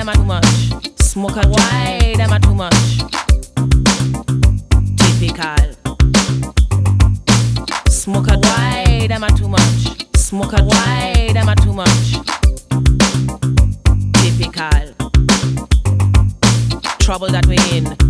them are too much. Smoke a why them are too much. Typical. Smoke a why them are too much. Smoke a why them are too much. Typical. Trouble that we in.